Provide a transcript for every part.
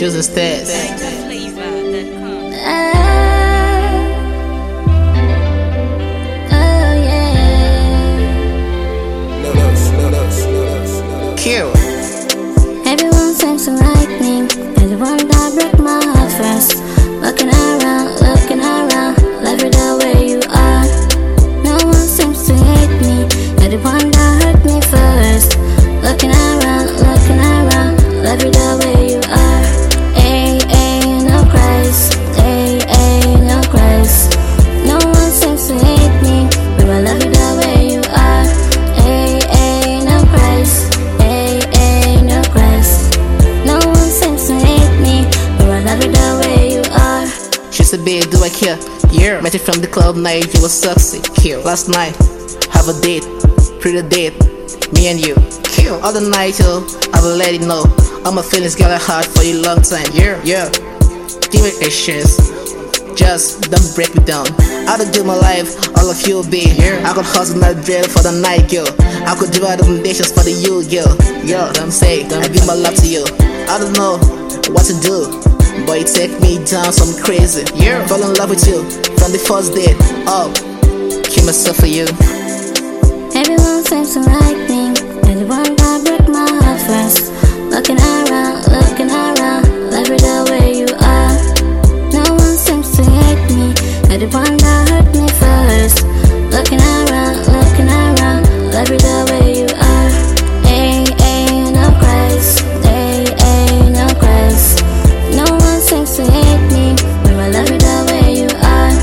choose instead. Kill. Everyone seems to like me, and the one that break my heart first. Looking around, love it the way you are. No one seems to hate me, and the one that hurt me first. Looking around, love it the way you are. No Christ, no Christ. No one seems to hate me, but I love it the way you are. No Christ, no Christ. No one seems to hate me, but I love it the way you are. She said, babe, do I care? Yeah. Met you from the club night, you were sexy. Kill. Last night, have a date, pretty date, me and you. Kill. All the night, yo, I will let you know. All my feelings got a heart for you long time. Yeah. Give me a chance, just don't break me down. I don't do my life, all of you be here. I could hustle my dread for the night, girl. I could do recommendations for the you, girl. Yo, I'm saying, I give my love to you. I don't know what to do, but you take me down some crazy. Yeah, fall in love with you from the first date. Oh, kill myself for you. Everyone seems to like me, and the one that break my heart first. Looking around, love it the way you are. No one seems to hate me, and the one that hurt me first. Looking around, love it the way you are. No Christ, no Christ. No one seems to hate me, but I love it the way you are.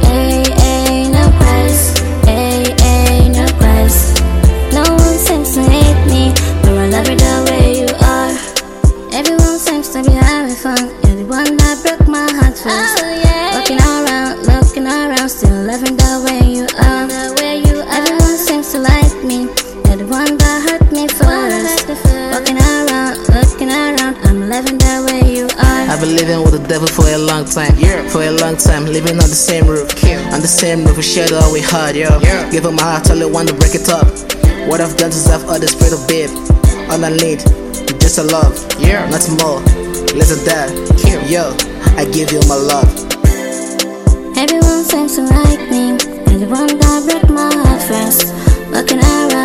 No Christ, no Christ. No one seems to hate me, but I love it the way you are. Everyone seems to be having fun, you're the one that broke my heart first. Looking around, still loving the way you are. Everyone seems to like me, you're the one that hurt me first. Looking around, I'm loving the way you are. I've been living with the devil for a long time. For a long time, living on the same roof. On the same roof, we shared all we had, yo. Give up my heart, only want to break it up. What I've done to deserve all the spirit of babe. All I need, just a love, not more, less than that. Yo, I give you my love. Everyone seems to like me, and the one that break my heart first. Looking around,